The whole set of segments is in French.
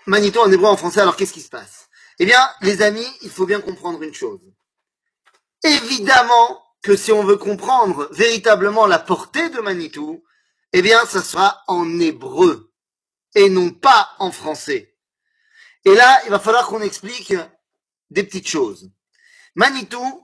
Manitou en hébreu en français, alors qu'est-ce qui se passe? Eh bien, les amis, il faut bien comprendre une chose. Évidemment que si on veut comprendre véritablement la portée de Manitou, eh bien, ça sera en hébreu et non pas en français. Et là, il va falloir qu'on explique des petites choses. Manitou,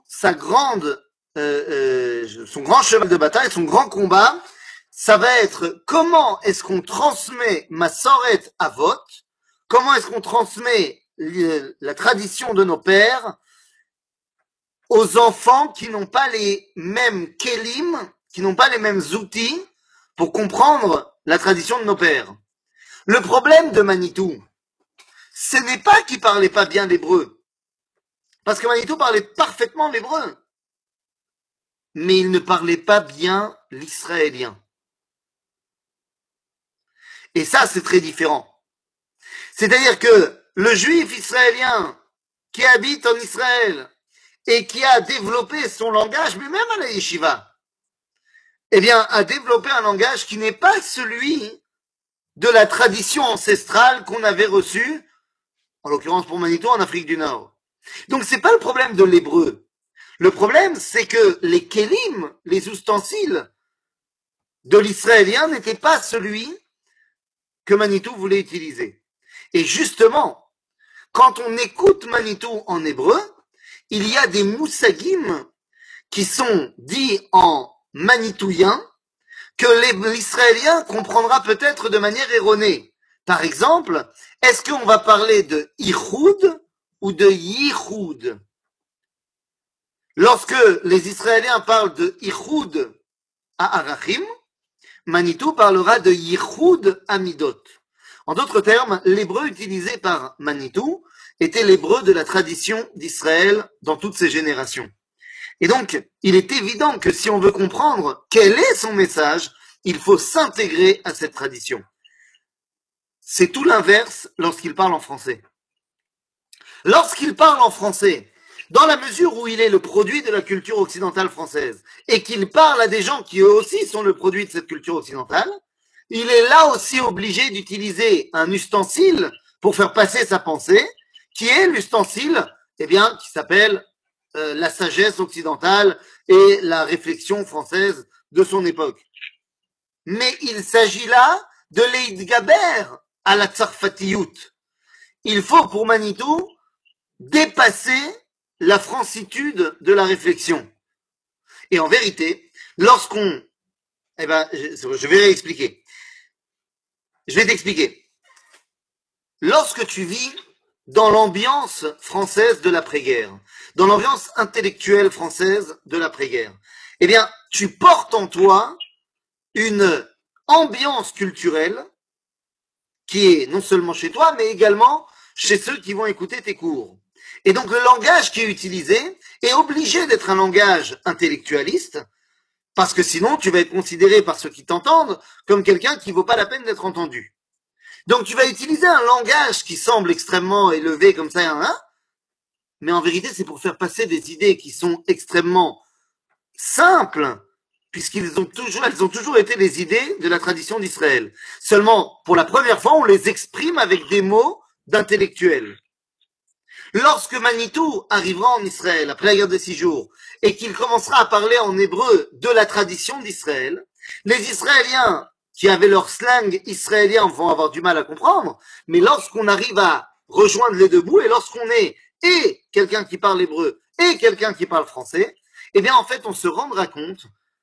son grand cheval de bataille, son grand combat, ça va être comment est-ce qu'on transmet Massoret Avot, comment est-ce qu'on transmet la tradition de nos pères aux enfants qui n'ont pas les mêmes kelim, qui n'ont pas les mêmes outils pour comprendre la tradition de nos pères. Le problème de Manitou, ce n'est pas qu'il parlait pas bien l'hébreu, parce que Manitou parlait parfaitement l'hébreu, mais il ne parlait pas bien l'israélien. Et ça, c'est très différent. C'est-à-dire que le juif israélien qui habite en Israël et qui a développé son langage, mais même à la yeshiva, eh bien, a développé un langage qui n'est pas celui de la tradition ancestrale qu'on avait reçue, en l'occurrence pour Manitou, en Afrique du Nord. Donc, c'est pas le problème de l'hébreu. Le problème, c'est que les kélim, les ustensiles de l'israélien n'étaient pas celui que Manitou voulait utiliser. Et justement, quand on écoute Manitou en hébreu, il y a des moussagim qui sont dits en manitouien que l'israélien comprendra peut-être de manière erronée. Par exemple, est-ce qu'on va parler de Ichoud ou de Yichoud? Lorsque les Israéliens parlent de Ichoud à Arachim, Manitou parlera de Yichoud à Midot. En d'autres termes, l'hébreu utilisé par Manitou était l'hébreu de la tradition d'Israël dans toutes ses générations. Et donc, il est évident que si on veut comprendre quel est son message, il faut s'intégrer à cette tradition. C'est tout l'inverse lorsqu'il parle en français. Lorsqu'il parle en français, dans la mesure où il est le produit de la culture occidentale française et qu'il parle à des gens qui eux aussi sont le produit de cette culture occidentale, il est là aussi obligé d'utiliser un ustensile pour faire passer sa pensée, qui est l'ustensile, eh bien, qui s'appelle la sagesse occidentale et la réflexion française de son époque. Mais il s'agit là de l'Eidgaber à la Tsarfatiout. Il faut pour Manitou dépasser la francitude de la réflexion. Et en vérité, lorsqu'on... Eh ben, je vais réexpliquer. Je vais t'expliquer. Lorsque tu vis dans l'ambiance française de l'après-guerre, dans l'ambiance intellectuelle française de l'après-guerre, eh bien, tu portes en toi une ambiance culturelle qui est non seulement chez toi, mais également chez ceux qui vont écouter tes cours. Et donc, le langage qui est utilisé est obligé d'être un langage intellectualiste, parce que sinon, tu vas être considéré par ceux qui t'entendent comme quelqu'un qui ne vaut pas la peine d'être entendu. Donc, tu vas utiliser un langage qui semble extrêmement élevé comme ça, hein, mais en vérité, c'est pour faire passer des idées qui sont extrêmement simples, puisqu'elles ont toujours été les idées de la tradition d'Israël. Seulement, pour la première fois, on les exprime avec des mots d'intellectuels. Lorsque Manitou arrivera en Israël après la guerre des 6 jours et qu'il commencera à parler en hébreu de la tradition d'Israël, les Israéliens qui avaient leur slang israélien vont avoir du mal à comprendre, mais lorsqu'on arrive à rejoindre les deux bouts et lorsqu'on est et quelqu'un qui parle hébreu et quelqu'un qui parle français, eh bien en fait on se rendra compte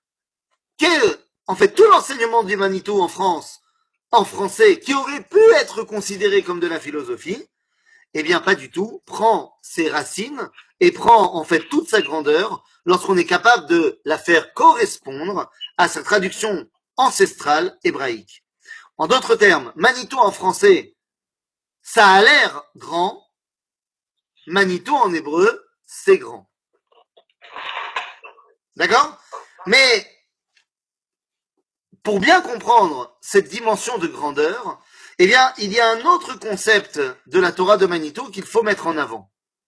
que en fait tout l'enseignement du Manitou en France, en français, qui aurait pu être considéré comme de la philosophie, eh bien, pas du tout, prend ses racines et prend en fait toute sa grandeur lorsqu'on est capable de la faire correspondre à sa traduction ancestrale hébraïque. En d'autres termes, Manitou en français, ça a l'air grand, Manitou en hébreu, c'est grand. D'accord? Mais pour bien comprendre cette dimension de grandeur, eh bien, il y a un autre concept de la Torah de Manitou qu'il faut mettre en avant.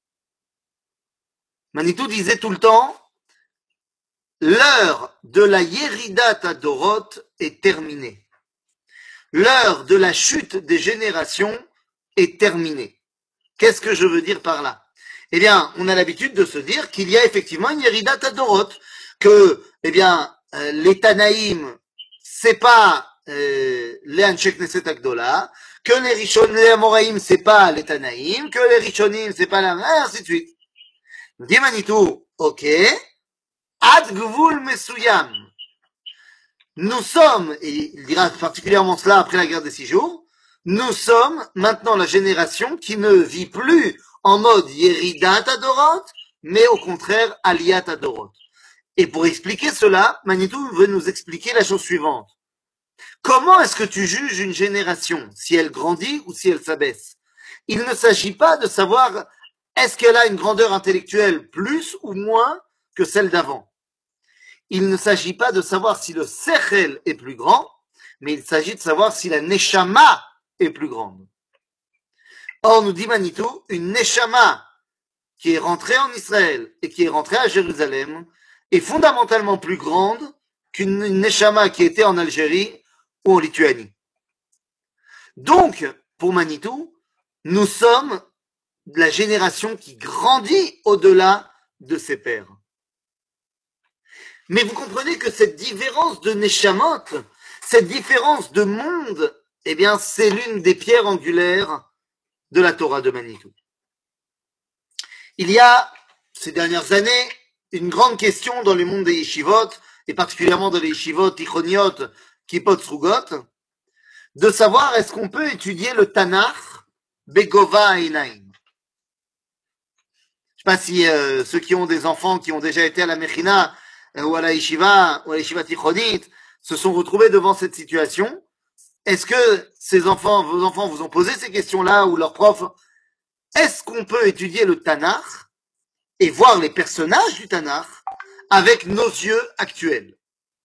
Manitou disait tout le temps, l'heure de la Yeridat Adorot est terminée. L'heure de la chute des générations est terminée. Qu'est-ce que je veux dire par là? Eh bien, on a l'habitude de se dire qu'il y a effectivement une Yeridat Adorot, que, eh bien, les Tanaïm, c'est pas les Anshei Knesset Agdola, que les Rishonim, les Amoraïm, c'est pas les Tanaïm, que les Rishonim, c'est pas la, ainsi de suite. Dit Manitou, ok, Ad Gvul Mesuyam. Nous sommes, et il dira particulièrement cela après la guerre des 6 jours, nous sommes maintenant la génération qui ne vit plus en mode Yeridat Adorot, mais au contraire Aliyat Adorot. Et pour expliquer cela, Manitou veut nous expliquer la chose suivante. Comment est-ce que tu juges une génération, si elle grandit ou si elle s'abaisse? Il ne s'agit pas de savoir est-ce qu'elle a une grandeur intellectuelle plus ou moins que celle d'avant. Il ne s'agit pas de savoir si le sechel est plus grand, mais il s'agit de savoir si la neshama est plus grande. Or, nous dit Manitou, une neshama qui est rentrée en Israël et qui est rentrée à Jérusalem est fondamentalement plus grande qu'une neshama qui était en Algérie ou en Lituanie. Donc, pour Manitou, nous sommes la génération qui grandit au-delà de ses pères. Mais vous comprenez que cette différence de Neshamot, cette différence de monde, eh bien, c'est l'une des pierres angulaires de la Torah de Manitou. Il y a, ces dernières années, une grande question dans le monde des yeshivot, et particulièrement dans les yeshivot tichoniot, kippot srugot, de savoir est-ce qu'on peut étudier le Tanakh Begova Einaim. Je sais pas si ceux qui ont des enfants qui ont déjà été à la Mechina ou à la yeshiva tichonit se sont retrouvés devant cette situation. Est-ce que ces enfants, vos enfants vous ont posé ces questions-là ou leurs profs? Est-ce qu'on peut étudier le Tanakh et voir les personnages du Tanakh avec nos yeux actuels?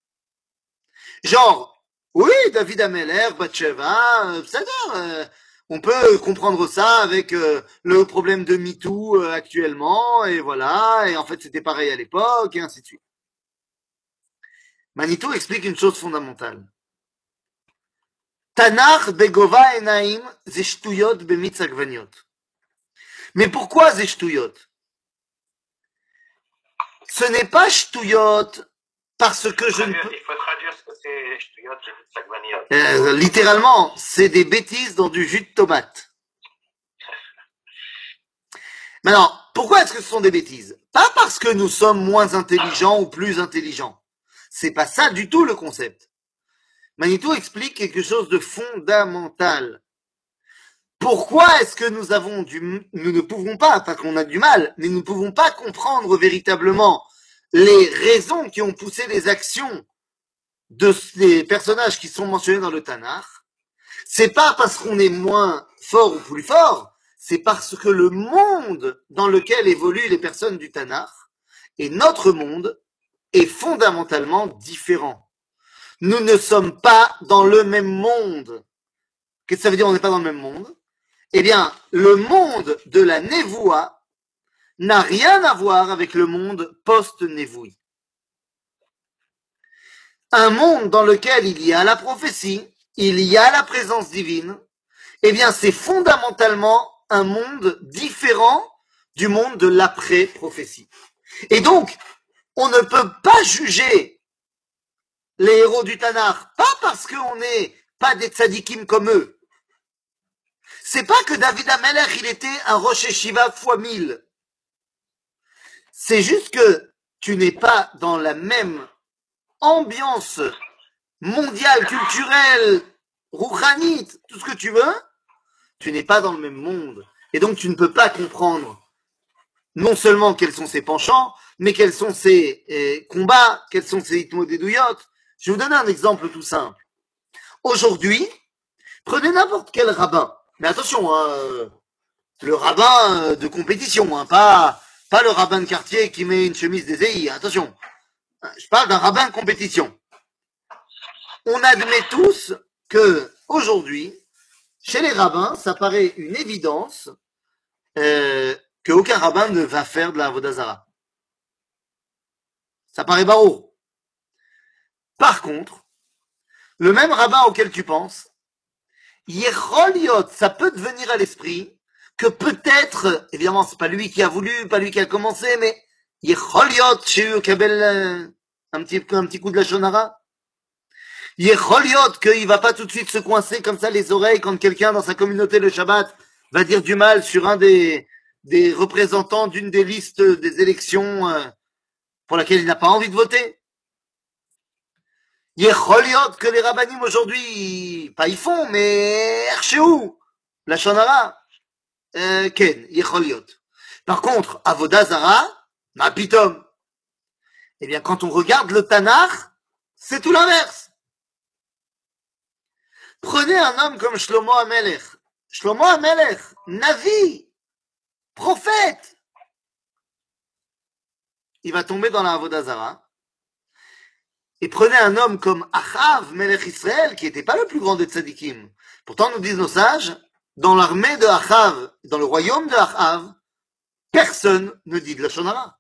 Genre, oui, David Ameller, Bathsheba, c'est-à-dire, on peut comprendre ça avec le problème de MeToo actuellement, et voilà, et en fait c'était pareil à l'époque, et ainsi de suite. Manitou explique une chose fondamentale. Tanakh begova enaim ze shtuyot bemitz agvaniot. Mais pourquoi ze shtuyot? Ce n'est pas shtuyot parce que je ne peux... Il faut traduire ce que c'est shtuyot bemitz agvaniot. Littéralement, c'est des bêtises dans du jus de tomate. Maintenant, pourquoi est-ce que ce sont des bêtises? Pas parce que nous sommes moins intelligents ou plus intelligents. C'est pas ça du tout le concept. Manitou explique quelque chose de fondamental. Pourquoi est-ce que nous ne pouvons pas qu'on a du mal, mais nous ne pouvons pas comprendre véritablement les raisons qui ont poussé les actions des personnages qui sont mentionnés dans le Tanakh? C'est pas parce qu'on est moins fort ou plus fort, c'est parce que le monde dans lequel évoluent les personnes du Tanakh et notre monde est fondamentalement différent. Nous ne sommes pas dans le même monde. Qu'est-ce que ça veut dire on n'est pas dans le même monde? Eh bien, le monde de la Névoua n'a rien à voir avec le monde post-Névoui. Un monde dans lequel il y a la prophétie, il y a la présence divine, eh bien, c'est fondamentalement un monde différent du monde de l'après-prophétie. Et donc, on ne peut pas juger les héros du Tanakh, pas parce qu'on n'est pas des tzadikim comme eux. C'est pas que David Ameller, il était un Rosh Yeshiva fois 1000. C'est juste que tu n'es pas dans la même ambiance mondiale, culturelle, rouhanite, tout ce que tu veux. Tu n'es pas dans le même monde. Et donc, tu ne peux pas comprendre non seulement quels sont ses penchants, mais quels sont ses combats, quels sont ses hitmodédouillotes. Je vais vous donner un exemple tout simple. Aujourd'hui, prenez n'importe quel rabbin. Mais attention, hein, le rabbin de compétition, hein, pas le rabbin de quartier qui met une chemise des EI, attention. Je parle d'un rabbin de compétition. On admet tous que aujourd'hui, chez les rabbins, ça paraît une évidence qu'aucun rabbin ne va faire de la Avodazara. Ça paraît barreau. Par contre, le même rabbin auquel tu penses, Yecholiot, ça peut devenir à l'esprit que peut-être, évidemment, c'est pas lui qui a voulu, pas lui qui a commencé, mais Yecholiot, chez eux, Kabel, un petit coup de la shonara. Yecholiot, qu'il va pas tout de suite se coincer comme ça les oreilles quand quelqu'un dans sa communauté le Shabbat va dire du mal sur un des représentants d'une des listes des élections pour laquelle il n'a pas envie de voter. Yecholiot que les rabbinim aujourd'hui, pas ils font, mais Erchéou, la shonara. Ken, Yecholiot. Par contre, Avodah Zara, ma pitom. Eh bien, quand on regarde le Tanakh, c'est tout l'inverse. Prenez un homme comme Shlomo Amelech. Shlomo Amelech, Navi, prophète. Il va tomber dans la Avodah Zara. Et prenez un homme comme Achav, Melech Israël, qui n'était pas le plus grand des tzadikim. Pourtant, nous disent nos sages, dans l'armée de Achav, dans le royaume de Achav, personne ne dit de la Shonara.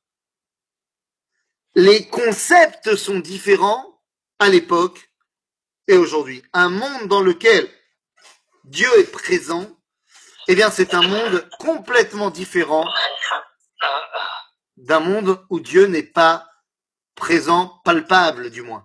Les concepts sont différents à l'époque et aujourd'hui. Un monde dans lequel Dieu est présent, eh bien, c'est un monde complètement différent d'un monde où Dieu n'est pas présent, palpable du moins.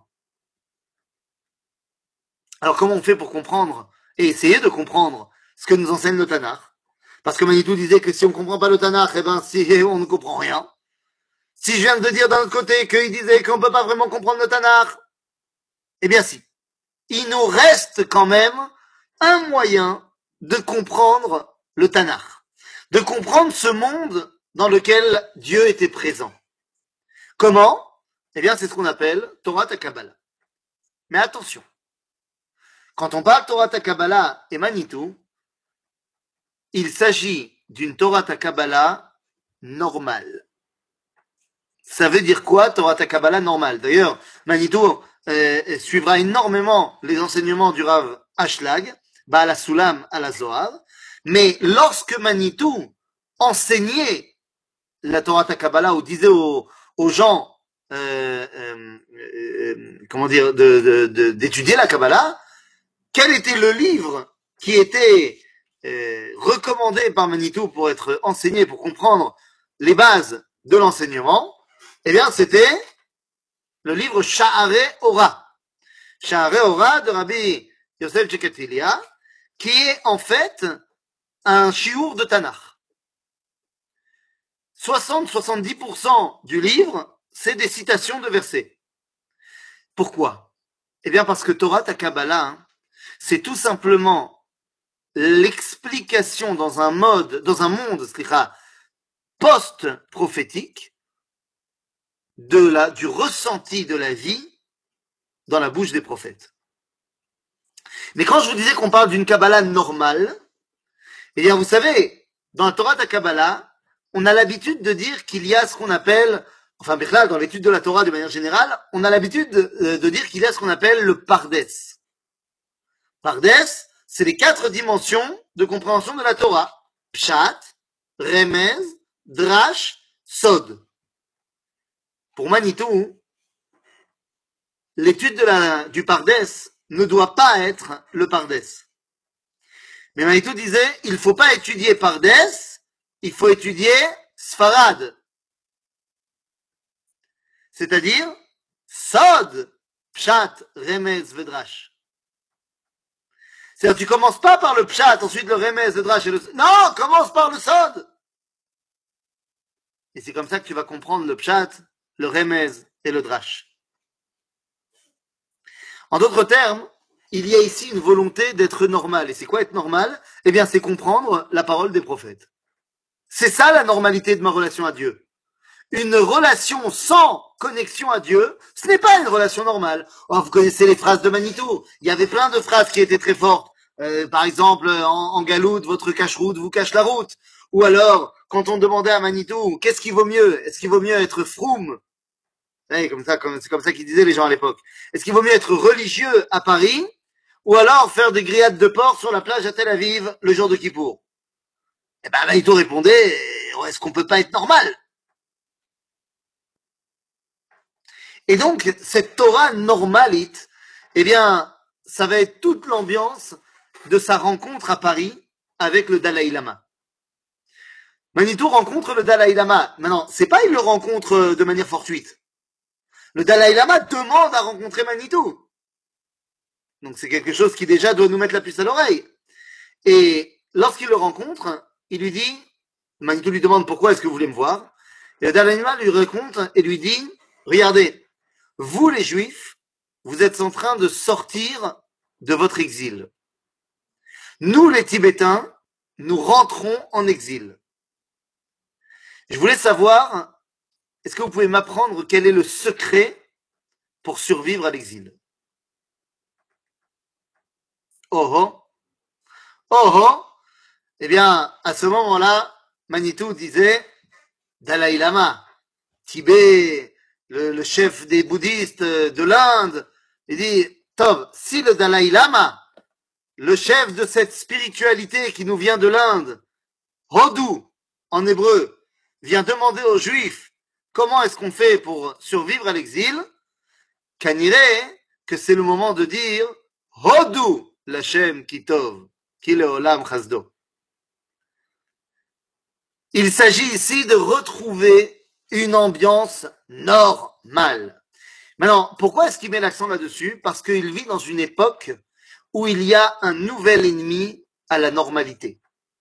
Alors, comment on fait pour comprendre et essayer de comprendre ce que nous enseigne le Tanakh? Parce que Manitou disait que si on ne comprend pas le Tanakh, eh ben, si on ne comprend rien. Si je viens de dire d'un autre côté qu'il disait qu'on ne peut pas vraiment comprendre le Tanakh, eh bien si. Il nous reste quand même un moyen de comprendre le Tanakh, de comprendre ce monde dans lequel Dieu était présent. Comment? Eh bien, c'est ce qu'on appelle Torah Kabbalah. Mais attention, quand on parle Torah Kabbalah et Manitou, il s'agit d'une Torah Kabbalah normale. Ça veut dire quoi, Torah Kabbalah normale? D'ailleurs, Manitou suivra énormément les enseignements du Rav Ashlag, Baal HaSulam à la Zohar, mais lorsque Manitou enseignait la Torah Kabbalah ou disait aux gens, comment dire, d'étudier la Kabbalah, quel était le livre qui était recommandé par Manitou pour être enseigné, pour comprendre les bases de l'enseignement? Eh bien, c'était le livre Sha'arei Ora. Sha'arei Ora de Rabbi Yosef Tchekatilia, qui est en fait un shiur de Tanakh. 60-70% du livre, c'est des citations de versets. Pourquoi? Eh bien, parce que Torah Kabbalah, c'est tout simplement l'explication dans un monde, post-prophétique du ressenti de la vie dans la bouche des prophètes. Mais quand je vous disais qu'on parle d'une Kabbalah normale, eh bien, vous savez, dans la Torah de Kabbalah, on a l'habitude de dire qu'il y a ce qu'on appelle, enfin, dans l'étude de la Torah de manière générale, on a l'habitude de dire qu'il y a ce qu'on appelle le Pardes. Pardes, c'est les 4 dimensions de compréhension de la Torah. Pshat, Remez, Drash, Sod. Pour Manitou, l'étude du Pardes ne doit pas être le Pardes. Mais Manitou disait, il ne faut pas étudier Pardes, il faut étudier Sfarad. C'est-à-dire, Sod, Pshat, Remez, Vedrash. C'est-à-dire, tu commences pas par le Pshat, ensuite le Remez, le Drash et le... Non, commence par le Sod. Et c'est comme ça que tu vas comprendre le Pshat, le Remez et le Drash. En d'autres termes, il y a ici une volonté d'être normal. Et c'est quoi être normal? Eh bien, c'est comprendre la parole des prophètes. C'est ça la normalité de ma relation à Dieu. Une relation sans connexion à Dieu, ce n'est pas une relation normale. Oh, vous connaissez les phrases de Manitou. Il y avait plein de phrases qui étaient très fortes. Par exemple, en galoute, votre cache-route vous cache la route. Ou alors, quand on demandait à Manitou, qu'est-ce qui vaut mieux? Est-ce qu'il vaut mieux être froum? C'est comme ça qu'ils disaient les gens à l'époque. Est-ce qu'il vaut mieux être religieux à Paris ou alors faire des grillades de porc sur la plage à Tel Aviv le jour de Kippour? Eh ben, Manitou répondait, est-ce qu'on peut pas être normal? Et donc, cette Torah normalite, eh bien, ça va être toute l'ambiance de sa rencontre à Paris avec le Dalai Lama. Manitou rencontre le Dalai Lama. Maintenant, c'est pas il le rencontre de manière fortuite. Le Dalai Lama demande à rencontrer Manitou. Donc c'est quelque chose qui déjà doit nous mettre la puce à l'oreille. Et lorsqu'il le rencontre, il lui dit, Manitou lui demande pourquoi est-ce que vous voulez me voir. Et le Dalai Lama lui raconte et lui dit, regardez, vous les Juifs, vous êtes en train de sortir de votre exil. Nous les Tibétains, nous rentrons en exil. Je voulais savoir, est-ce que vous pouvez m'apprendre quel est le secret pour survivre à l'exil? Oh oh, oh oh. Eh bien, à ce moment-là, Manitou disait, Dalai Lama, Tibet, le chef des bouddhistes de l'Inde, il dit, Tov, si le Dalai Lama, le chef de cette spiritualité qui nous vient de l'Inde, Hodou, en hébreu, vient demander aux Juifs comment est-ce qu'on fait pour survivre à l'exil, Kaniré, que c'est le moment de dire Hodou l'Hashem Kitov, ki leolam chasdo. Il s'agit ici de retrouver une ambiance normale. Maintenant, pourquoi est-ce qu'il met l'accent là-dessus? Parce qu'il vit dans une époque où il y a un nouvel ennemi à la normalité.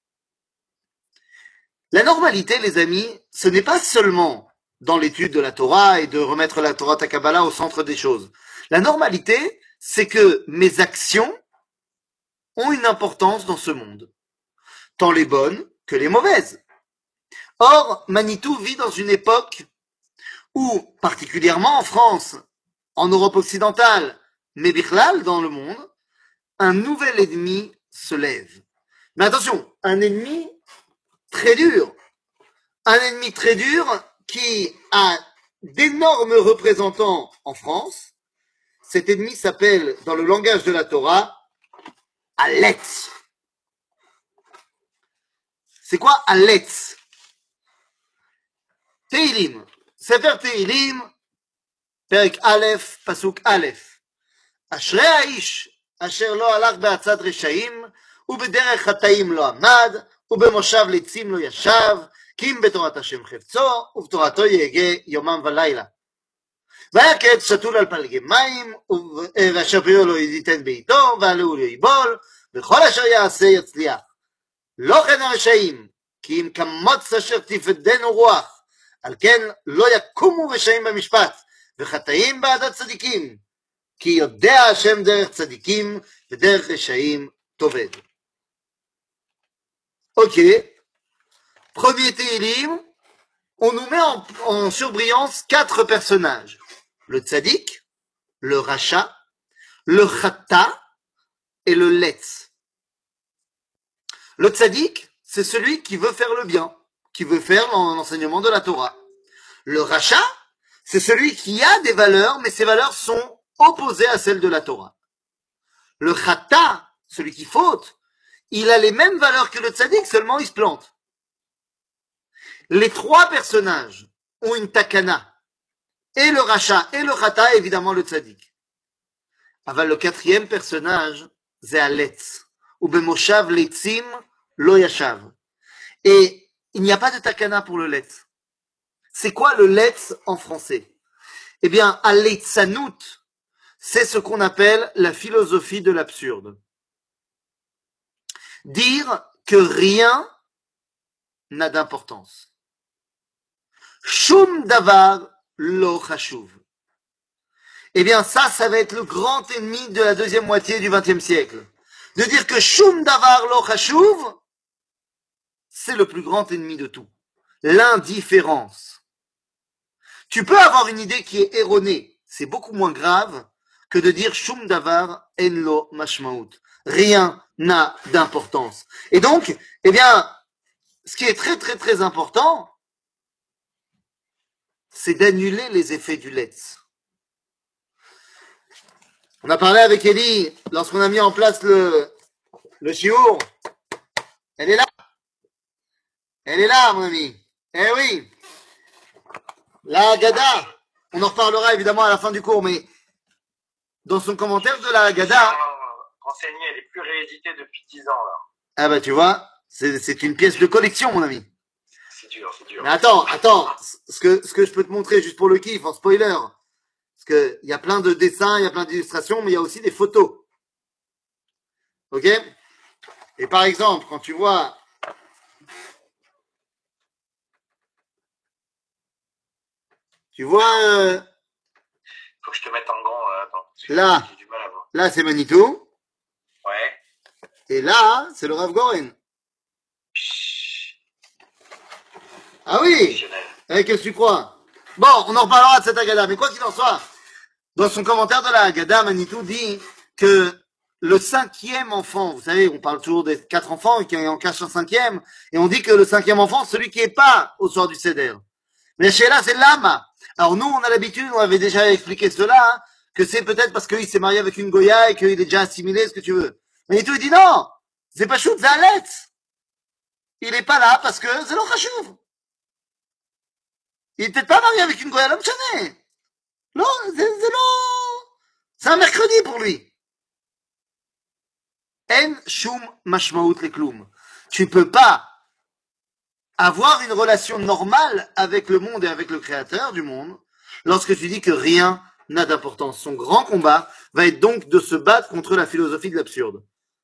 La normalité, les amis, ce n'est pas seulement dans l'étude de la Torah et de remettre la Torah Takabala au centre des choses. La normalité, c'est que mes actions ont une importance dans ce monde, tant les bonnes que les mauvaises. Or, Manitou vit dans une époque où, particulièrement en France, en Europe occidentale, mais Bichlal dans le monde, un nouvel ennemi se lève. Mais attention, un ennemi très dur. Un ennemi très dur qui a d'énormes représentants en France. Cet ennemi s'appelle, dans le langage de la Torah, Aletz. C'est quoi Aletz? Teilim. Sefer Teilim, Perek Aleph, Pasuk Aleph. אשרי האיש אשר לא הלך בעצת רשעים ובדרך חטאים לא עמד ובמושב לצים לא ישב כי אם בתורת השם חפצו ובתורתו יהגה יומם ולילה. והיה כעץ שתול על פלגי מים והשפיר לא ייתן בעיתו והלאו לא ייבול וכל אשר יעשה יצליח. לא כן הרשעים כי אם כמוץ אשר תפדנו רוח על כן לא יקומו רשעים במשפט וחטאים בעד הצדיקים כי יודע השם דרך צדיקים ודרך רשעים תאבד. Ok, premier Télim, on nous met en surbrillance 4 personnages. Le tzaddik, le racha, le chata et le letz. Le tzaddik, c'est celui qui veut faire le bien, qui veut faire l'enseignement de la Torah. Le racha, c'est celui qui a des valeurs, mais ces valeurs sont opposées à celles de la Torah. Le chata, celui qui faute, il a les mêmes valeurs que le tzaddik, seulement il se plante. Les 3 personnages ont une takana. Et le racha, et le chata, évidemment le tzaddik. Aval le 4e personnage, c'est Aletz. Ou bemoshav letzim lo yashav. Et il n'y a pas de takana pour le letz. C'est quoi le letz en français? Eh bien, aletzanout, c'est ce qu'on appelle la philosophie de l'absurde. Dire que rien n'a d'importance. Shum davar lo chashuv. Eh bien, ça va être le grand ennemi de la deuxième moitié du XXe siècle. De dire que shum davar lo chashuv, c'est le plus grand ennemi de tout. L'indifférence. Tu peux avoir une idée qui est erronée. C'est beaucoup moins grave que de dire shum davar en lo mashmaut. Rien n'a d'importance. Et donc, eh bien, ce qui est très très très important, c'est d'annuler les effets du letz. On a parlé avec Elie lorsqu'on a mis en place le shiur. Elle est là. Elle est là, mon ami. Eh oui. La Haggadah. On en reparlera évidemment à la fin du cours, mais dans son commentaire de la Haggadah, renseignées, elle est plus rééditée depuis 10 ans, là. Ah bah tu vois, c'est une pièce de collection, mon ami. C'est dur, c'est dur. Mais attends, ce que je peux te montrer juste pour le kiff, en spoiler, parce que il y a plein de dessins, il y a plein d'illustrations, mais il y a aussi des photos. Ok? Et par exemple, quand tu vois Faut que je te mette en grand, attends. Là, j'ai du mal à voir. Là c'est Manitou, Ouais. et là, c'est le Rav Goren. Ah oui! Qu'est-ce que tu crois? Bon, on en reparlera de cette Agada, mais quoi qu'il en soit, dans son commentaire de la Agada, Manitou dit que le cinquième enfant, vous savez, on parle toujours des 4 enfants et qu'on en cache un cinquième, et on dit que le cinquième enfant, celui qui est pas au soir du Seder. Mais chez là, c'est l'âme. Alors nous, on a l'habitude, on avait déjà expliqué cela, hein, que c'est peut-être parce qu'il s'est marié avec une Goya et qu'il est déjà assimilé, ce que tu veux. Manitou, il dit non! C'est pas chou, c'est Aletz! Il est pas là parce que c'est le Khashouv. Il est peut-être pas marié avec une Goya, l'homme chané. Non, c'est un mercredi pour lui. En shum mashmaout lekloum. Tu peux pas avoir une relation normale avec le monde et avec le créateur du monde lorsque tu dis que rien n'a d'importance. Son grand combat va être donc de se battre contre la philosophie de l'absurde.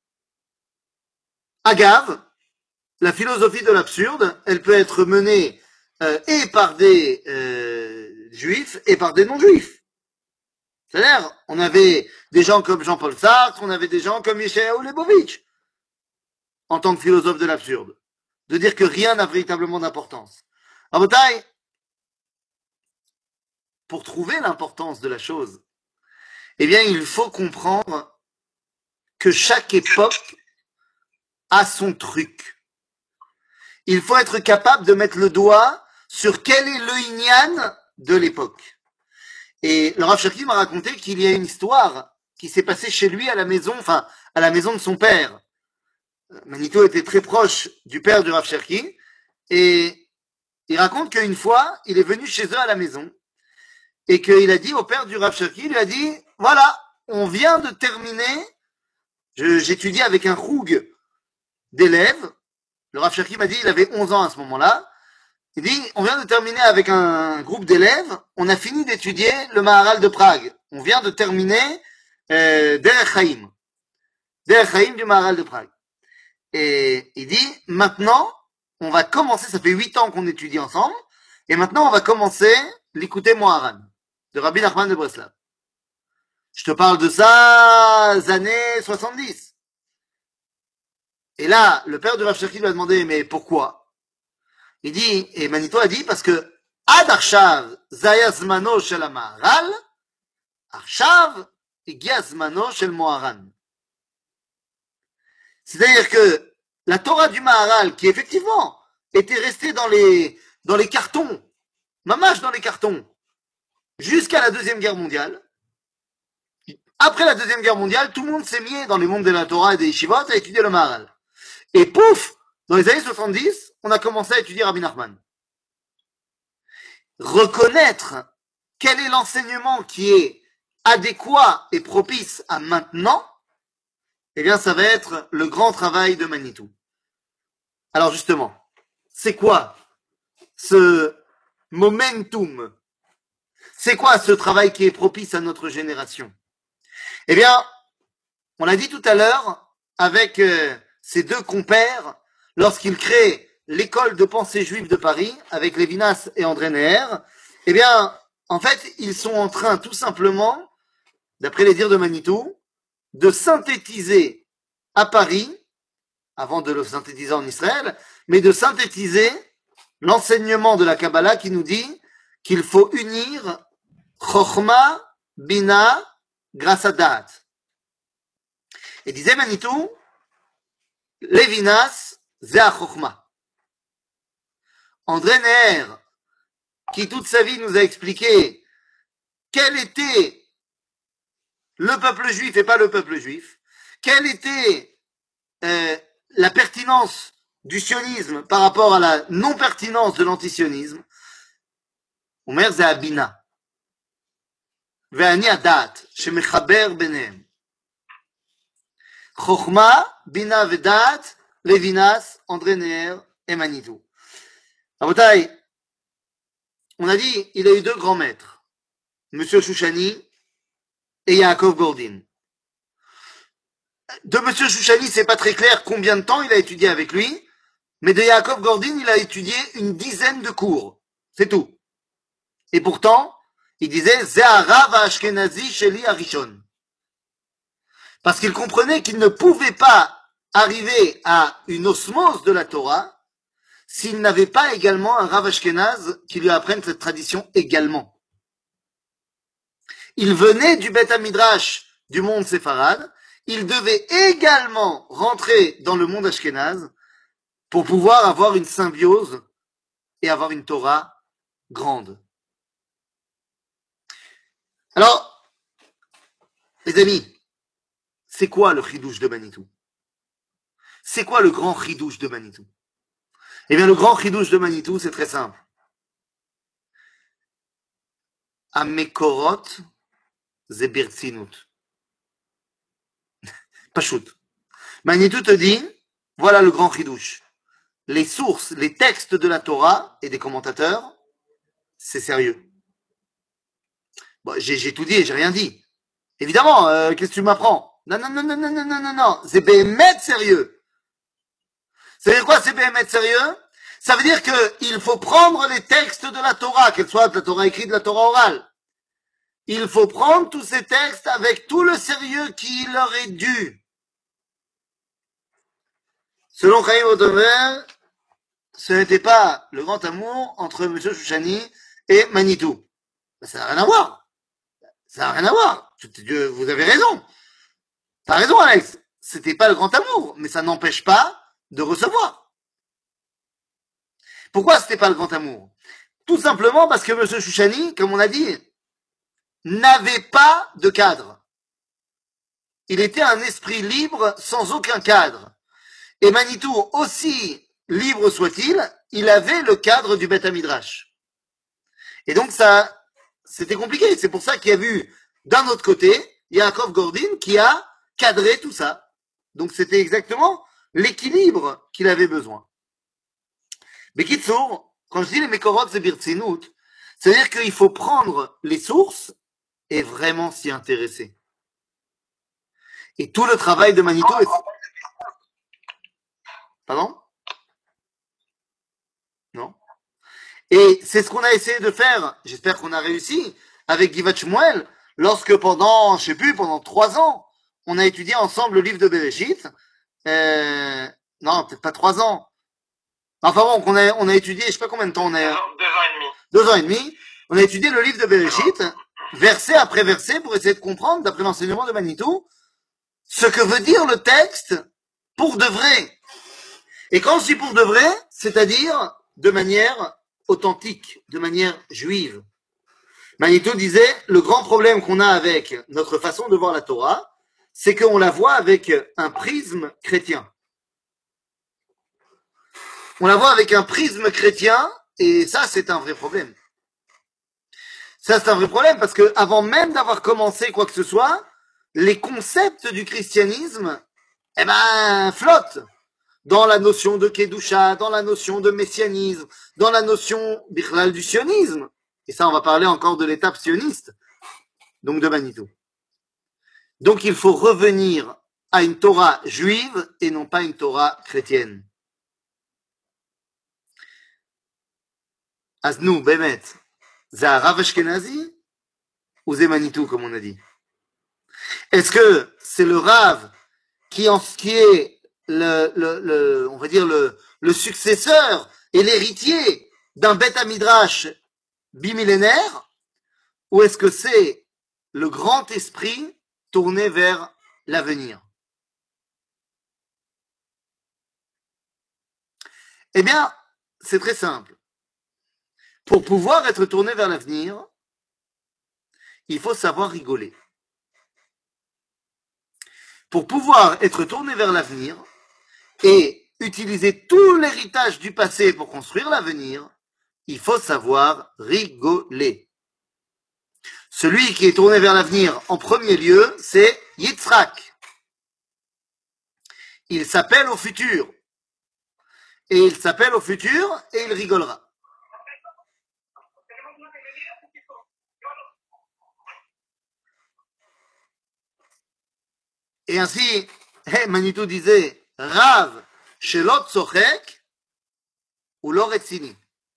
Agave, la philosophie de l'absurde, elle peut être menée et par des juifs et par des non-juifs. C'est-à-dire, on avait des gens comme Jean-Paul Sartre, on avait des gens comme Yeshayahu Lebovitch, en tant que philosophe de l'absurde. De dire que rien n'a véritablement d'importance. En bataille, pour trouver l'importance de la chose, eh bien, il faut comprendre que chaque époque a son truc. Il faut être capable de mettre le doigt sur quel est le Inyan de l'époque. Et le Rav Cherki m'a raconté qu'il y a une histoire qui s'est passée chez lui à la maison, enfin, à la maison de son père. Manito était très proche du père du Rav Cherki, et il raconte qu'une fois, il est venu chez eux à la maison, et qu'il a dit au père du Rav Cherki, il lui a dit, voilà, on vient de terminer, j'étudie avec un roug d'élèves, le Rav Cherki m'a dit, il avait 11 ans à ce moment-là, il dit, on vient de terminer avec un groupe d'élèves, on a fini d'étudier le Maharal de Prague. On vient de terminer Derech Chaim du Maharal de Prague. Et il dit, maintenant, on va commencer, ça fait 8 ans qu'on étudie ensemble, et maintenant on va commencer l'écouter Moharan, de Rabbi Nachman de Breslav. Je te parle de ça, années 70. Et là, le père de Rav Cherki lui a demandé, mais pourquoi? Il dit, et Manito a dit, parce que Ad Arshav, Zaya Zmano Shel Maharal, Arshav, Igia Zmano Shel Moharan. C'est-à-dire que la Torah du Maharal, qui effectivement était restée dans les cartons, mamache dans les cartons, jusqu'à la Deuxième Guerre mondiale, après la Deuxième Guerre mondiale, tout le monde s'est mis dans les mondes de la Torah et des Yeshivot à étudier le Maharal. Et pouf, dans les années 70, on a commencé à étudier Rabbi Nachman. Reconnaître quel est l'enseignement qui est adéquat et propice à maintenant, eh bien, ça va être le grand travail de Manitou. Alors justement, c'est quoi ce momentum? C'est quoi ce travail qui est propice à notre génération? Eh bien, on l'a dit tout à l'heure avec ces deux compères, lorsqu'ils créent l'école de pensée juive de Paris, avec Lévinas et André Neher, eh bien, en fait, ils sont en train tout simplement, d'après les dires de Manitou, de synthétiser à Paris, avant de le synthétiser en Israël, mais de synthétiser l'enseignement de la Kabbalah qui nous dit qu'il faut unir Chochma, Bina, grâce à Da'at. Et disait Manitou, Lévinas, Zéa Chochma. André Neher, qui toute sa vie nous a expliqué quel était le peuple juif et pas le peuple juif, quelle était la pertinence du sionisme par rapport à la non-pertinence de l'antisionisme, Omer זה הבינה. ואני הדעת שמחבר ביניהם. Chochma, Bina Vedat, Levinas, André Neher et Manitou. Rabotai, on a dit, il a eu deux grands maîtres, Monsieur Chouchani et Yaakov Gordin. De Monsieur Chouchani, c'est pas très clair combien de temps il a étudié avec lui, mais de Yaakov Gordin, il a étudié une dizaine de cours. C'est tout. Et pourtant, il disait, Zeharav Ashkenazi Sheli Arishon. Parce qu'il comprenait qu'il ne pouvait pas arriver à une osmose de la Torah s'il n'avait pas également un Rav Ashkenaz qui lui apprenne cette tradition également. Il venait du Beth Midrash du monde séfarade, il devait également rentrer dans le monde ashkénaze pour pouvoir avoir une symbiose et avoir une Torah grande. Alors, les amis, c'est quoi le chidouche de Manitou? C'est quoi le grand chidouche de Manitou? Eh bien, le grand chidouche de Manitou, c'est très simple. Amekorot ze birtzinut. Pachout. Manitou te dit, voilà le grand chidouche. Les sources, les textes de la Torah et des commentateurs, c'est sérieux. Bon, j'ai tout dit et j'ai rien dit. Évidemment, qu'est-ce que tu m'apprends? Non, non, non, non, non, non, non, non, non. C'est béhémet sérieux. Ça veut dire quoi, c'est béhémet sérieux? Ça veut dire qu'il faut prendre les textes de la Torah, qu'elle soit de la Torah écrite, de la Torah orale. Il faut prendre tous ces textes avec tout le sérieux qui leur est dû. Selon Chaim Odomer, ce n'était pas le grand amour entre M. Chouchani et Manitou. Ça n'a rien à voir. Ça n'a rien à voir. Vous avez raison. T'as raison, Alex. C'était pas le grand amour, mais ça n'empêche pas de recevoir. Pourquoi c'était pas le grand amour? Tout simplement parce que M. Chouchani, comme on a dit, n'avait pas de cadre. Il était un esprit libre sans aucun cadre. Et Manitou, aussi libre soit-il, il avait le cadre du Beth Midrash. Et donc ça, c'était compliqué. C'est pour ça qu'il y a eu, d'un autre côté, Yaakov Gordin qui a cadré tout ça. Donc c'était exactement l'équilibre qu'il avait besoin. Mais Kitsour, quand je dis les Mekorot et Birtzinut, c'est-à-dire qu'il faut prendre les sources et vraiment s'y intéresser. Et tout le travail de Manitou est... Pardon? Non? Et c'est ce qu'on a essayé de faire, j'espère qu'on a réussi, avec Givat Shmuel, lorsque pendant, je sais plus, pendant 3 ans, on a étudié ensemble le livre de Bereshit. Non, peut-être pas 3 ans. Enfin bon, on a étudié, je sais pas combien de temps on a... 2 ans et demi. 2 ans et demi. On a étudié le livre de Bereshit, verset après verset, pour essayer de comprendre, d'après l'enseignement de Manitou, ce que veut dire le texte pour de vrai. Et quand je dis pour de vrai, c'est-à-dire de manière authentique, de manière juive. Manitou disait, le grand problème qu'on a avec notre façon de voir la Torah, c'est qu'on la voit avec un prisme chrétien. On la voit avec un prisme chrétien, et ça, c'est un vrai problème. Ça, c'est un vrai problème, parce que avant même d'avoir commencé quoi que ce soit, les concepts du christianisme, eh ben, flottent dans la notion de Kedusha, dans la notion de messianisme, dans la notion bichlal du sionisme. Et ça, on va parler encore de l'étape sioniste, donc de Manitou. Donc il faut revenir à une Torah juive et non pas une Torah chrétienne. Aznou, Bemet, c'est un Rav Ashkenazi ou c'est Manitou, comme on a dit? Est-ce que c'est le Rav qui est on va dire le successeur et l'héritier d'un Beth Midrash bimillénaire, ou est-ce que c'est le grand esprit tourné vers l'avenir? Eh bien, c'est très simple. Pour pouvoir être tourné vers l'avenir, il faut savoir rigoler. Pour pouvoir être tourné vers l'avenir et utiliser tout l'héritage du passé pour construire l'avenir, il faut savoir rigoler. Celui qui est tourné vers l'avenir en premier lieu, c'est Yitzhak. il s'appelle au futur. Et il s'appelle au futur et il rigolera. Et ainsi, Manitou disait, Rav, Shelot Sochek, ou Loretsini.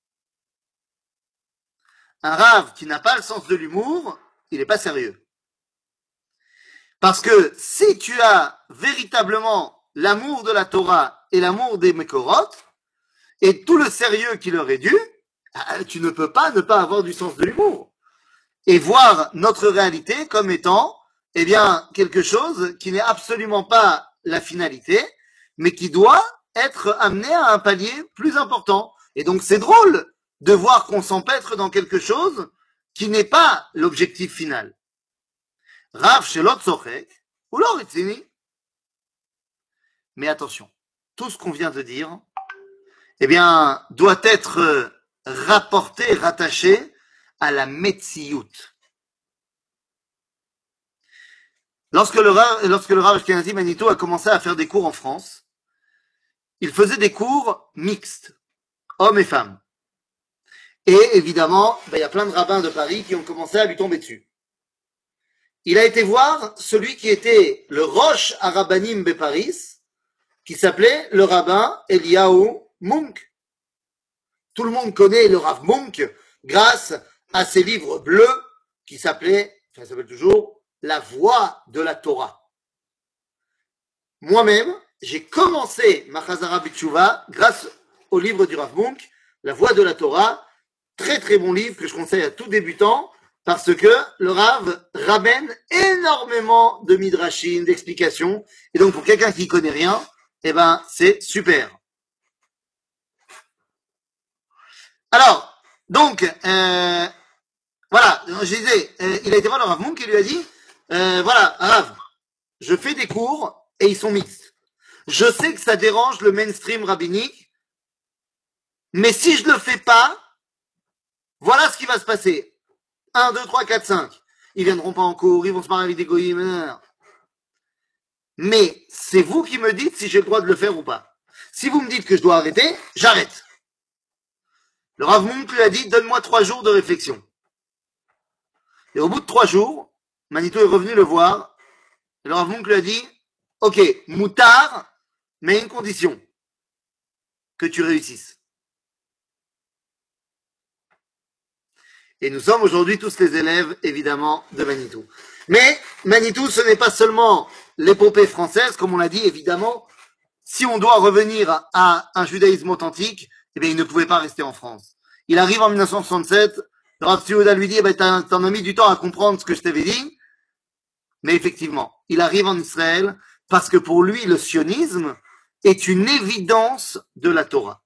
Un Rav qui n'a pas le sens de l'humour, il n'est pas sérieux. Parce que si tu as véritablement l'amour de la Torah et l'amour des Mekorot, et tout le sérieux qui leur est dû, tu ne peux pas ne pas avoir du sens de l'humour. Et voir notre réalité comme étant, eh bien, quelque chose qui n'est absolument pas la finalité, mais qui doit être amené à un palier plus important. Et donc, c'est drôle de voir qu'on s'empêtre dans quelque chose qui n'est pas l'objectif final. Rav Shelot Sochek, ou Loritzini. Mais attention, tout ce qu'on vient de dire, eh bien, doit être rapporté, rattaché à la Metsiout. Lorsque le Rav Ashkenazi Manitou a commencé à faire des cours en France, il faisait des cours mixtes, hommes et femmes. Et évidemment, il y a plein de rabbins de Paris qui ont commencé à lui tomber dessus. Il a été voir celui qui était le Rosh Arabanim Beparis, qui s'appelait le rabbin Eliyahu Munk. Tout le monde connaît le Rav Munk grâce à ses livres bleus qui s'appellent toujours La Voix de la Torah. Moi-même, j'ai commencé ma Chazara B'Tshuva grâce au livre du Rav Munk, La Voix de la Torah. Très très bon livre que je conseille à tout débutant parce que le Rav ramène énormément de midrashim, d'explications. Et donc pour quelqu'un qui ne connaît rien, eh ben c'est super. Alors, donc, voilà, je disais, il a été voir le Rav Munk et lui a dit, voilà, Rav, je fais des cours et ils sont mixtes. Je sais que ça dérange le mainstream rabbinique, mais si je le fais pas, voilà ce qui va se passer. 1, 2, 3, 4, 5. Ils viendront pas en cours, ils vont se marier avec des goyim. Mais c'est vous qui me dites si j'ai le droit de le faire ou pas. Si vous me dites que je dois arrêter, j'arrête. Le Rav Munk lui a dit, donne-moi 3 jours de réflexion. Et au bout de 3 jours, Manitou est revenu le voir. Et le Rav Munk lui a dit, ok, moutard, mais une condition, que tu réussisses. Et nous sommes aujourd'hui tous les élèves, évidemment, de Manitou. Mais Manitou, ce n'est pas seulement l'épopée française, comme on l'a dit, évidemment. Si on doit revenir à un judaïsme authentique, eh bien, il ne pouvait pas rester en France. Il arrive en 1967, le Rav Tzvi Yehuda lui dit, eh ben, t'en as mis du temps à comprendre ce que je t'avais dit. Mais effectivement, il arrive en Israël parce que pour lui, le sionisme est une évidence de la Torah.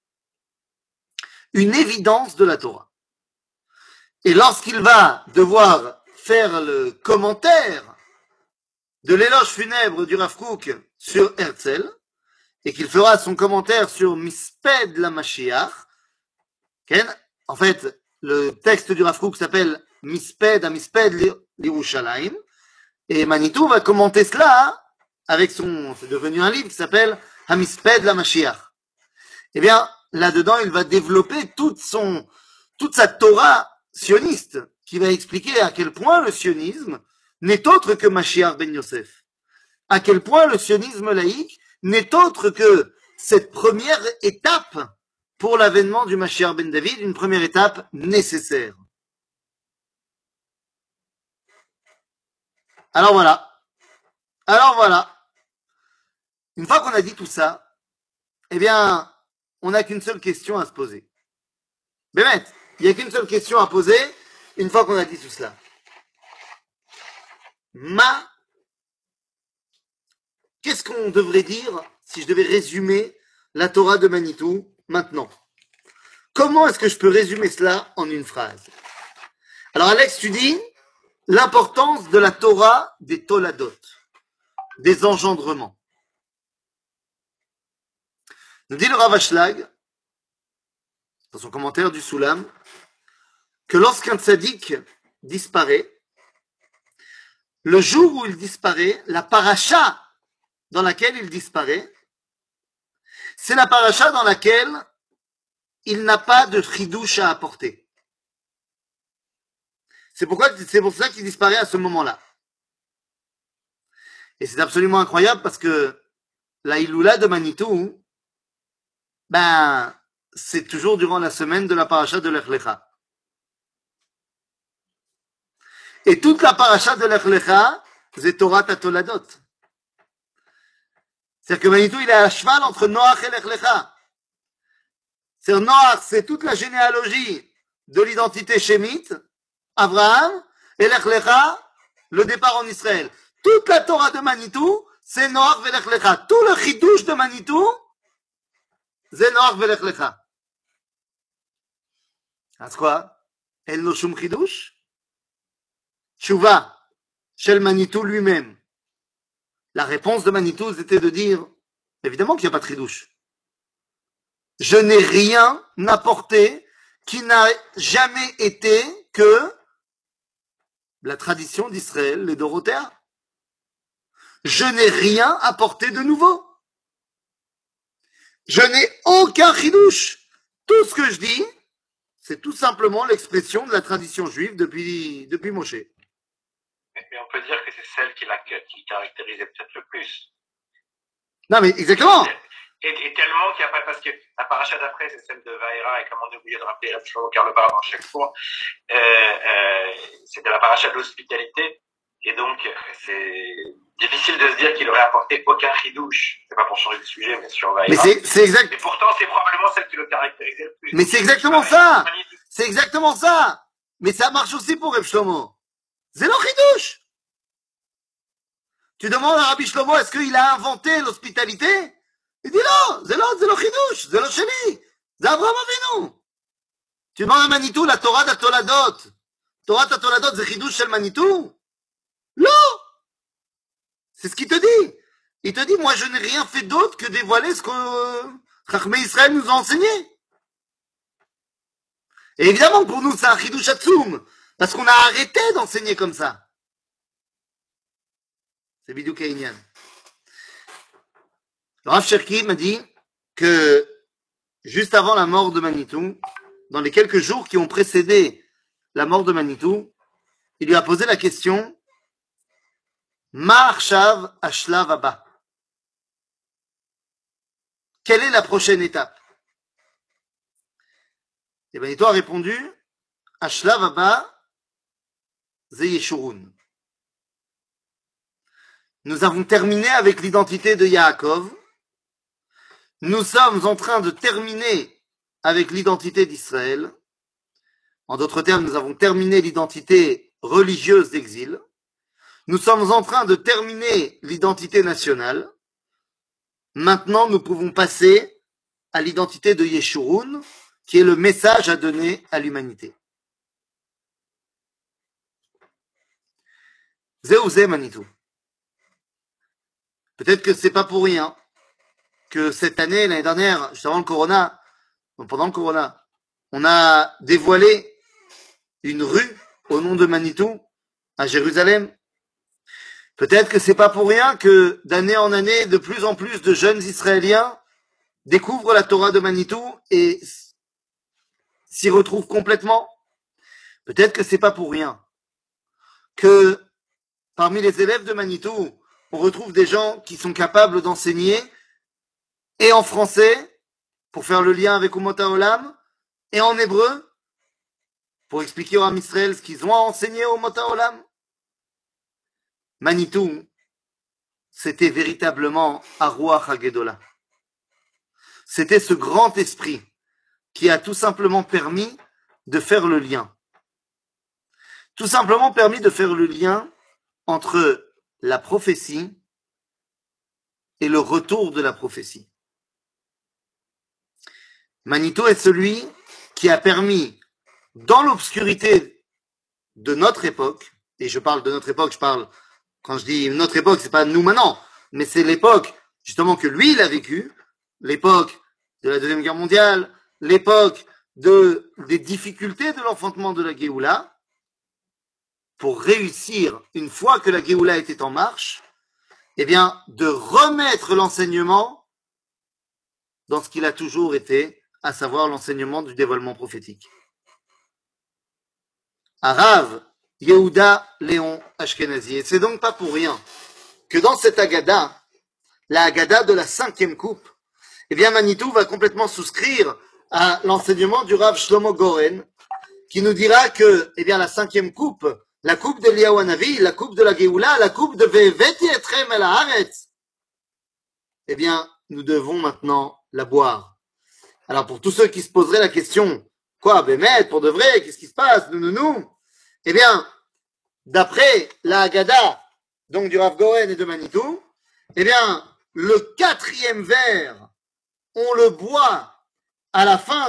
Une évidence de la Torah. Et lorsqu'il va devoir faire le commentaire de l'éloge funèbre du Rav Kook sur Herzl, et qu'il fera son commentaire sur Misped la Mashiach, en fait, le texte du Rav Kook s'appelle Misped à Misped l'Yerushalayim, et Manitou va commenter cela avec c'est devenu un livre qui s'appelle Hamisped la Mashiach. Eh bien, là-dedans, il va développer toute sa Torah sioniste, qui va expliquer à quel point le sionisme n'est autre que Mashiach ben Yosef. À quel point le sionisme laïque n'est autre que cette première étape pour l'avènement du Mashiach ben David, une première étape nécessaire. Alors voilà. Une fois qu'on a dit tout ça, eh bien, on n'a qu'une seule question à se poser. Bémet, il n'y a qu'une seule question à poser une fois qu'on a dit tout cela. Qu'est-ce qu'on devrait dire si je devais résumer la Torah de Manitou maintenant? Comment est-ce que je peux résumer cela en une phrase? Alors Alex, tu dis l'importance de la Torah des Toladot, des engendrements. Nous dit le Rav Ashlag, dans son commentaire du Soulam, que lorsqu'un tzaddik disparaît, le jour où il disparaît, la paracha dans laquelle il disparaît, c'est la paracha dans laquelle il n'a pas de chidouche à apporter. C'est pour ça qu'il disparaît à ce moment-là. Et c'est absolument incroyable parce que la Iloula de Manitou, ben, c'est toujours durant la semaine de la paracha de Lech Lecha. Et toute la paracha de Lech Lecha, c'est Torah Toladot. C'est-à-dire que Manitou, il est à cheval entre Noach et Lech Lecha. C'est-à-dire Noach, c'est toute la généalogie de l'identité shémite, Abraham, et Lech Lecha, le départ en Israël. Toute la Torah de Manitou, c'est Noach et Lech Lecha. Tout le chidouche de Manitou, c'est Noach et Lech Lecha. אז quoi? אין לו שום חידוש? תשובה של מניטו lui-même. La réponse de Manitou était de dire, évidemment qu'il n'y a pas de chidouche. Je n'ai rien apporté qui n'a jamais été que la tradition d'Israël, les Dorothées. Je n'ai rien apporté de nouveau. Je n'ai aucun chidouche. Tout ce que je dis, c'est tout simplement l'expression de la tradition juive depuis Moshe. Mais on peut dire que c'est celle qui caractérisait peut-être le plus. Non, mais exactement. Et tellement qu'il n'y a pas, parce que la paracha d'après, c'est celle de Vaïra, et comme on est obligé de rappeler Shlomo Karlopar dans chaque fois, c'était la paracha de l'hospitalité, et donc c'est difficile de se dire qu'il aurait apporté aucun chidouche. C'est pas pour changer de sujet, mais sur Vaïra. Mais c'est exact. Et pourtant, c'est probablement celle qui le caractérisait le plus. Mais c'est exactement ça. C'est exactement ça. Mais ça marche aussi pour Reb Shlomo. C'est le chidouche. Tu demandes à Rabbi Shlomo, est-ce qu'il a inventé l'hospitalité? Il dit non, c'est le chidouche, c'est le sheli, c'est Abraham Avinu. Tu demandes à Manitou la Torah d'Atoladot. Torah d'Atoladot, c'est chidouche shel Manitou? Non. C'est ce qu'il te dit. Il te dit, moi je n'ai rien fait d'autre que dévoiler ce que Chachmei Israël nous a enseigné. Et évidemment, pour nous, c'est un chidouche atzoum, parce qu'on a arrêté d'enseigner comme ça. C'est Bidou Kainyan. Le Rav Cherki m'a dit que juste avant la mort de Manitou, dans les quelques jours qui ont précédé la mort de Manitou, il lui a posé la question Ma arshav ashlav haba. Quelle est la prochaine étape? Et Manitou a répondu Ashlav haba ze Yeshurun. Nous avons terminé avec l'identité de Yaakov. Nous sommes en train de terminer avec l'identité d'Israël. En d'autres termes, nous avons terminé l'identité religieuse d'exil. Nous sommes en train de terminer l'identité nationale. Maintenant, nous pouvons passer à l'identité de Yeshurun, qui est le message à donner à l'humanité. Zéouzé Manitou. Peut-être que c'est pas pour rien que cette année, l'année dernière, juste avant le Corona, pendant le Corona, on a dévoilé une rue au nom de Manitou à Jérusalem. Peut-être que c'est pas pour rien que d'année en année, de plus en plus de jeunes Israéliens découvrent la Torah de Manitou et s'y retrouvent complètement. Peut-être que c'est pas pour rien que parmi les élèves de Manitou, on retrouve des gens qui sont capables d'enseigner et en français pour faire le lien avec Umot HaOlam et en hébreu pour expliquer au Ham Israël ce qu'ils ont à enseigner au Umot HaOlam. Manitou, c'était véritablement Aruach HaGedolah. C'était ce grand esprit qui a tout simplement permis de faire le lien. Tout simplement permis de faire le lien entre la prophétie et le retour de la prophétie. Manitou est celui qui a permis, dans l'obscurité de notre époque, et je parle de notre époque, quand je dis notre époque, c'est pas nous maintenant, mais c'est l'époque justement que lui il a vécu, l'époque de la Deuxième Guerre mondiale, l'époque des difficultés de l'enfantement de la Géoula, pour réussir, une fois que la Géoula était en marche, eh bien, de remettre l'enseignement dans ce qu'il a toujours été, à savoir l'enseignement du dévoilement prophétique. Arav Yehuda Léon Ashkenazi. Et c'est donc pas pour rien que dans cette Agada, la Agada de la 5e coupe, eh bien Manitou va complètement souscrire à l'enseignement du Rav Shlomo Goren, qui nous dira que, eh bien, la 5e coupe, la coupe de Eliyahu Hanavi, la coupe de la Géoula, la coupe de Ve'eveti etrem el haaretz, eh bien, nous devons maintenant la boire. Alors, pour tous ceux qui se poseraient la question, quoi, Bémet, pour de vrai, qu'est-ce qui se passe, nous, eh bien, d'après la Haggadah, donc du Rav Goren et de Manitou, eh bien, le 4e verre, on le boit à la fin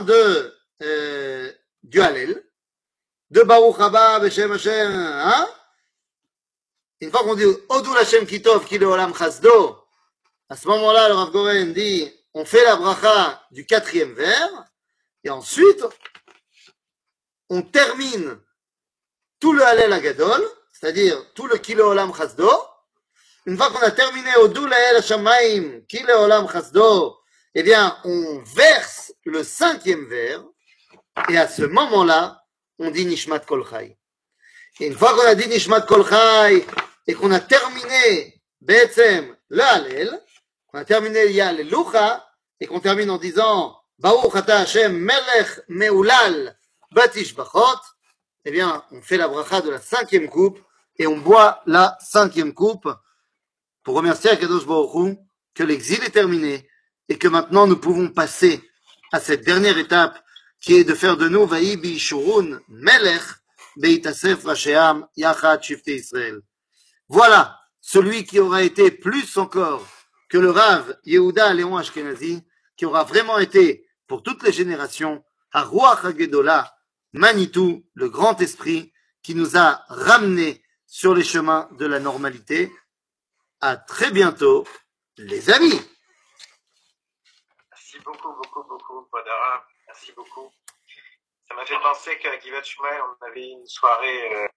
du Hallel, de Baruch Haba, Beshem Hashem, hein? Une fois qu'on dit Odul Hashem Kitov, Ki Leolam Chasdo, à ce moment-là, le Rav Goren dit, on fait la bracha du 4e verre, et ensuite, on termine tout le Hallel Agadol, c'est-à-dire tout le Ki Leolam Chasdo. Une fois qu'on a terminé Odul Hashem Ki Leolam Chasdo, eh bien, on verse le 5e verre, et à ce moment-là, on dit Nishmat Kol Chai. Et une fois qu'on a dit Nishmat Kol Chai et qu'on a terminé Be'etzem le Hallel, qu'on a terminé Yal Lucha et qu'on termine en disant Baruch Ata Hashem Melech Meulal Batish Bachot, eh bien, on fait la bracha de la 5e coupe et on boit la 5e coupe pour remercier Akadosh Baruch Hu que l'exil est terminé et que maintenant nous pouvons passer à cette dernière étape qui est de faire de nous Vaï Bishurun Melech Beitasef Rasheam Yachad Shifte Israël. Voilà celui qui aura été plus encore que le Rav Yehuda Léon Ashkenazi, qui aura vraiment été pour toutes les générations Haruach Hagedola, Manitou, le grand esprit qui nous a ramenés sur les chemins de la normalité. À très bientôt, les amis. Merci beaucoup, Badara. Merci beaucoup. Ça m'a fait penser qu'à Givat Shmuel, on avait une soirée